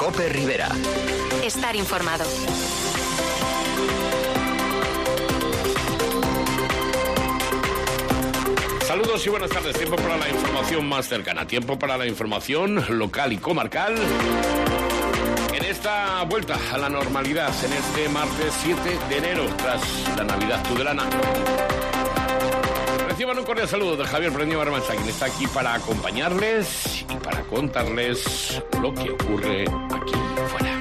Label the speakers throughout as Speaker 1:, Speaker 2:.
Speaker 1: COPE Rivera.
Speaker 2: Estar informado.
Speaker 3: Saludos y buenas tardes. Tiempo para la información más cercana. Tiempo para la información local y comarcal. En esta vuelta a la normalidad, en este martes 7 de enero, tras la Navidad tudelana. Reciban un cordial saludo de Javier Prendio Barmanza, quien está aquí para acompañarles y para contarles lo que ocurre aquí fuera.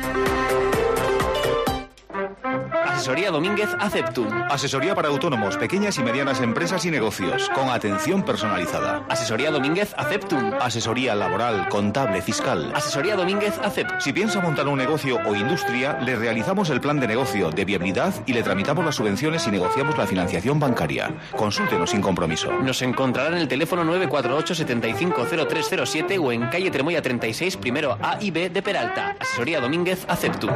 Speaker 1: Asesoría Domínguez Aceptum.
Speaker 4: Asesoría para autónomos, pequeñas y medianas empresas y negocios, con atención personalizada.
Speaker 1: Asesoría Domínguez Aceptum.
Speaker 4: Asesoría laboral, contable, fiscal.
Speaker 1: Asesoría Domínguez Aceptum.
Speaker 4: Si piensa montar un negocio o industria, le realizamos el plan de negocio, de viabilidad y le tramitamos las subvenciones y negociamos la financiación bancaria. Consúltenos sin compromiso.
Speaker 1: Nos encontrará en el teléfono 948 750307 o en calle Tremoya 36, primero A y B de Peralta. Asesoría Domínguez Aceptum.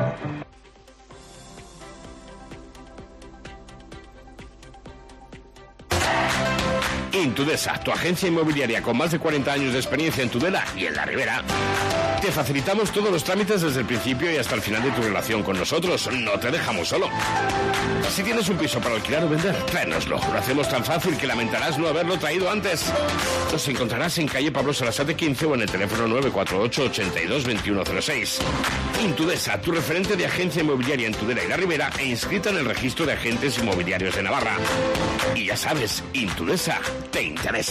Speaker 3: Intudesa, tu agencia inmobiliaria con más de 40 años de experiencia en Tudela y en la Ribera. Te facilitamos todos los trámites desde el principio y hasta el final de tu relación con nosotros. No te dejamos solo. Si tienes un piso para alquilar o vender, tráenoslo. Lo hacemos tan fácil que lamentarás no haberlo traído antes. Nos encontrarás en calle Pablo Sarasate 15 o en el teléfono 948 82 2106. Intudesa, tu referente de agencia inmobiliaria en Tudela y la Ribera e inscrita en el registro de agentes inmobiliarios de Navarra. Y ya sabes, Intudesa te interesa.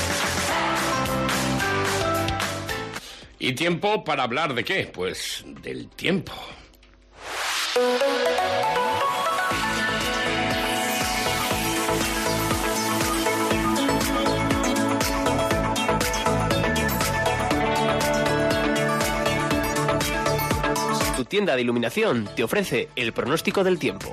Speaker 3: ¿Y tiempo para hablar de qué? Pues del tiempo.
Speaker 1: Tu tienda de iluminación te ofrece el pronóstico del tiempo.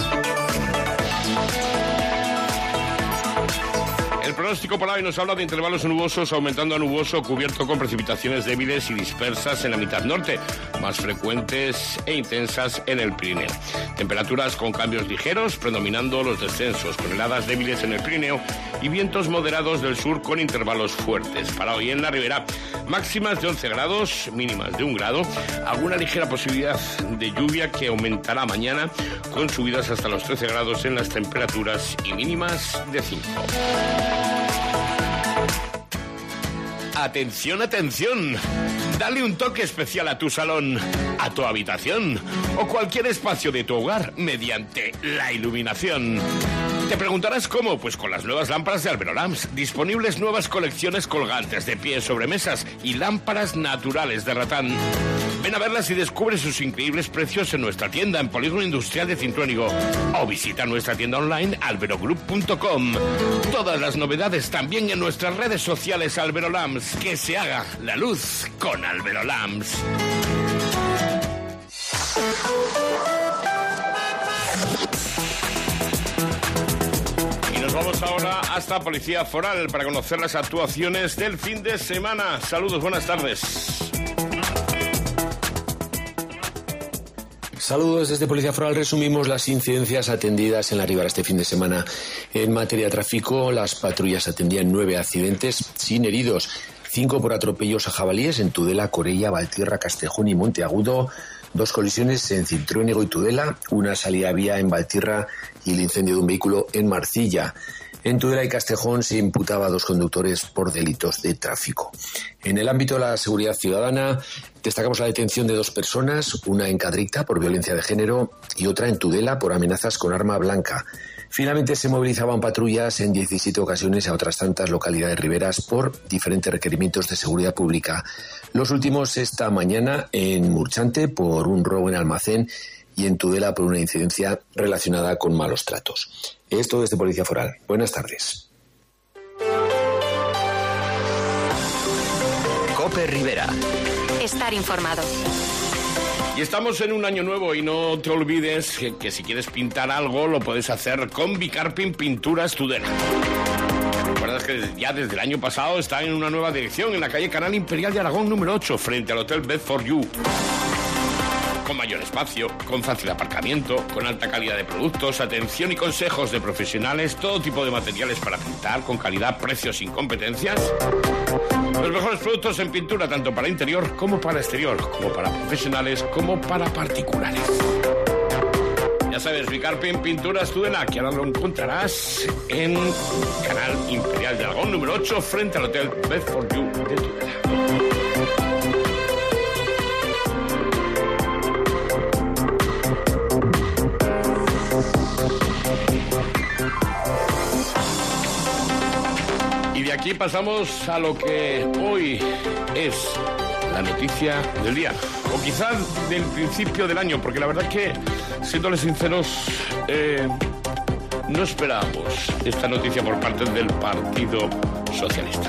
Speaker 3: El pronóstico para hoy nos habla de intervalos nubosos aumentando a nuboso cubierto con precipitaciones débiles y dispersas en la mitad norte, más frecuentes e intensas en el Pirineo. Temperaturas con cambios ligeros, predominando los descensos, con heladas débiles en el Pirineo y vientos moderados del sur con intervalos fuertes. Para hoy en la Ribera, máximas de 11 grados, mínimas de 1 grado, alguna ligera posibilidad de lluvia que aumentará mañana con subidas hasta los 13 grados en las temperaturas y mínimas de 5. Atención, atención. Dale un toque especial a tu salón, a tu habitación o cualquier espacio de tu hogar mediante la iluminación. Te preguntarás cómo, pues con las nuevas lámparas de Albero Lamps, disponibles nuevas colecciones colgantes de pie sobre mesas y lámparas naturales de ratán. Ven a verlas y descubre sus increíbles precios en nuestra tienda en Polígono Industrial de Cintruénigo o visita nuestra tienda online alberogroup.com. Todas las novedades también en nuestras redes sociales Albero Lamps. Que se haga la luz con Albero Lamps. Y nos vamos ahora hasta Policía Foral para conocer las actuaciones del fin de semana. Saludos, buenas tardes.
Speaker 5: Saludos desde Policía Foral. Resumimos las incidencias atendidas en la Ribera este fin de semana. En materia de tráfico, las patrullas atendían 9 accidentes sin heridos, 5 por atropellos a jabalíes en Tudela, Corella, Valtierra, Castejón y Monteagudo, 2 colisiones en Cintruénigo y Tudela, una salida a vía en Valtierra y el incendio de un vehículo en Marcilla. En Tudela y Castejón se imputaba a 2 conductores por delitos de tráfico. En el ámbito de la seguridad ciudadana, destacamos la detención de 2 personas, una en Cadricta por violencia de género y otra en Tudela por amenazas con arma blanca. Finalmente se movilizaban patrullas en 17 ocasiones a otras tantas localidades riberas por diferentes requerimientos de seguridad pública. Los últimos esta mañana en Murchante por un robo en almacén y en Tudela por una incidencia relacionada con malos tratos. Esto desde Policía Foral. Buenas tardes.
Speaker 1: COPE Rivera.
Speaker 2: Estar informado.
Speaker 3: Y estamos en un año nuevo y no te olvides que si quieres pintar algo lo puedes hacer con Bicarpin Pinturas Tudela. Recuerdas que ya desde el año pasado está en una nueva dirección en la calle Canal Imperial de Aragón número 8 frente al Hotel Bed for You. Con mayor espacio, con fácil aparcamiento, con alta calidad de productos, atención y consejos de profesionales, todo tipo de materiales para pintar, con calidad, precios sin competencias. Los mejores más productos en pintura, tanto para interior como para exterior, como para profesionales, como para particulares. Ya sabes, Bicarpin Pinturas Tudela, que ahora lo encontrarás en Canal Imperial de Aragón, número 8, frente al Hotel Bedford You de Tudela. Y de aquí pasamos a lo que hoy es la noticia del día, o quizás del principio del año, porque la verdad es que, siéndoles sinceros, no esperábamos esta noticia por parte del Partido Socialista.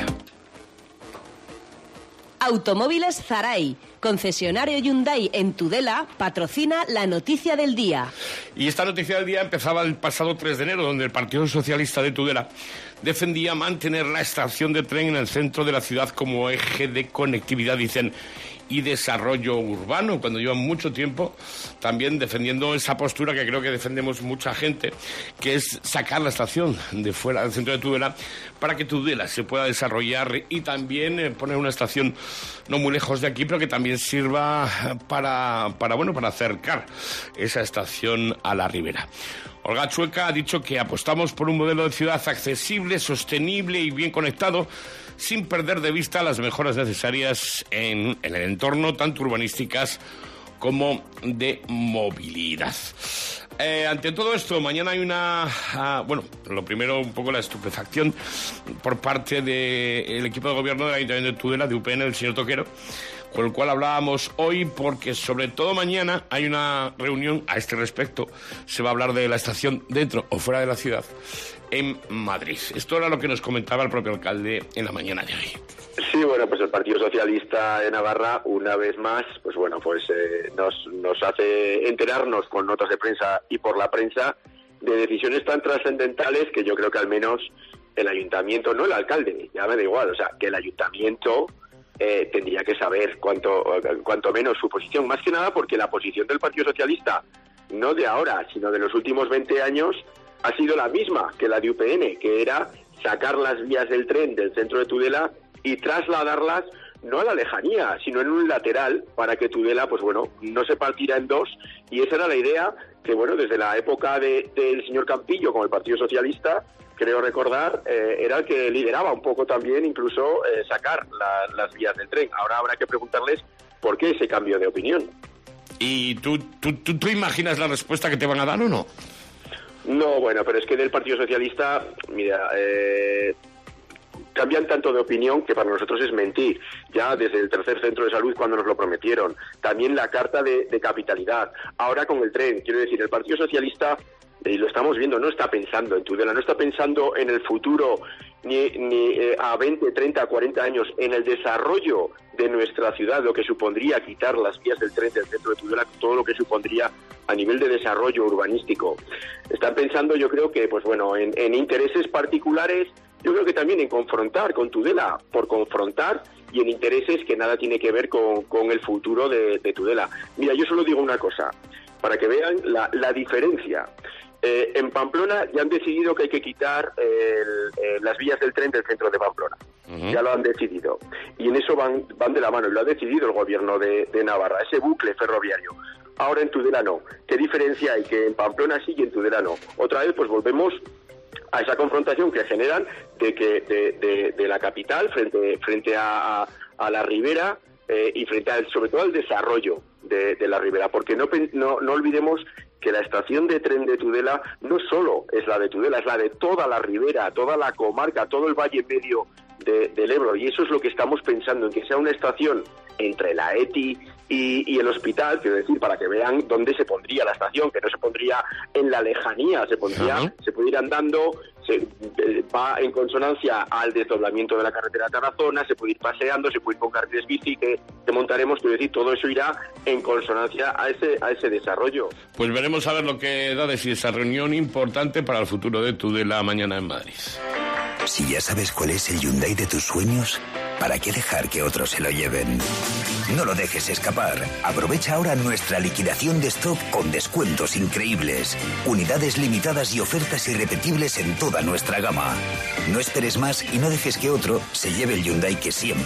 Speaker 6: Automóviles Zaray, concesionario Hyundai en Tudela, patrocina la noticia del día.
Speaker 3: Y esta noticia del día empezaba el pasado 3 de enero, donde el Partido Socialista de Tudela defendía mantener la estación de tren en el centro de la ciudad como eje de conectividad, dicen, y desarrollo urbano, cuando llevan mucho tiempo también defendiendo esa postura que creo que defendemos mucha gente, que es sacar la estación de fuera del centro de Tudela para que Tudela se pueda desarrollar y también poner una estación no muy lejos de aquí, pero que también sirva para acercar esa estación a la ribera. Olga Chueca ha dicho que apostamos por un modelo de ciudad accesible, sostenible y bien conectado, sin perder de vista las mejoras necesarias en el entorno, tanto urbanísticas como de movilidad. Ante todo esto, mañana hay lo primero, un poco la estupefacción por parte del equipo de gobierno del Ayuntamiento de Tudela, de UPN, del señor Toquero, con el cual hablábamos hoy, porque sobre todo mañana hay una reunión a este respecto. Se va a hablar de la estación dentro o fuera de la ciudad en Madrid. Esto era lo que nos comentaba el propio alcalde en la mañana de hoy.
Speaker 7: Sí, bueno, pues el Partido Socialista de Navarra, una vez más, nos hace enterarnos con notas de prensa y por la prensa de decisiones tan trascendentales que yo creo que al menos el ayuntamiento, no el alcalde, ya me da igual, o sea, que el ayuntamiento tendría que saber cuanto menos su posición, más que nada porque la posición del Partido Socialista, no de ahora, sino de los últimos 20 años, ha sido la misma que la de UPN, que era sacar las vías del tren del centro de Tudela y trasladarlas no a la lejanía, sino en un lateral para que Tudela, no se partiera en dos. Y esa era la idea que, desde la época del señor Campillo con el Partido Socialista, creo recordar, era el que lideraba un poco también, incluso sacar las vías del tren. Ahora habrá que preguntarles por qué ese cambio de opinión.
Speaker 3: ¿Y tú imaginas la respuesta que te van a dar o no?
Speaker 7: No, pero es que del Partido Socialista, mira, cambian tanto de opinión que para nosotros es mentir. Ya desde el tercer centro de salud cuando nos lo prometieron. También la carta de capitalidad. Ahora con el tren. Quiero decir, el Partido Socialista, y lo estamos viendo, no está pensando en Tudela, no está pensando en el futuro ni a 20, 30, 40 años, en el desarrollo de nuestra ciudad, lo que supondría quitar las vías del tren del centro de Tudela, todo lo que supondría a nivel de desarrollo urbanístico. Están pensando, yo creo que, en intereses particulares, yo creo que también en confrontar con Tudela, por confrontar, y en intereses que nada tiene que ver con el futuro de Tudela. Mira, yo solo digo una cosa, para que vean la diferencia. En Pamplona ya han decidido que hay que quitar las vías del tren del centro de Pamplona. Uh-huh. Ya lo han decidido. Y en eso van de la mano, y lo ha decidido el gobierno de Navarra, ese bucle ferroviario. Ahora en Tudela no. ¿Qué diferencia hay? Que en Pamplona sí y en Tudela no. Otra vez volvemos a esa confrontación que generan de la capital frente a la ribera y frente sobre todo al desarrollo de la ribera, porque no olvidemos que la estación de tren de Tudela no solo es la de Tudela, es la de toda la ribera, toda la comarca, todo el valle medio del Ebro, y eso es lo que estamos pensando, en que sea una estación entre la ETI y el hospital, quiero decir, para que vean dónde se pondría la estación, que no se pondría en la lejanía, se puede ir andando, va en consonancia al desdoblamiento de la carretera de Tarazona, se puede ir paseando, se puede ir con carriles bici que montaremos, quiero decir, todo eso irá en consonancia a ese desarrollo. Pues veremos a ver lo que da de sí esa reunión importante para el futuro de Tudela mañana en Madrid.
Speaker 8: Si ya sabes cuál es el Hyundai de tus sueños, ¿para qué dejar que otros se lo lleven? No lo dejes escapar. Aprovecha ahora nuestra liquidación de stock con descuentos increíbles, unidades limitadas y ofertas irrepetibles en toda nuestra gama. No esperes más y no dejes que otro se lleve el Hyundai que siempre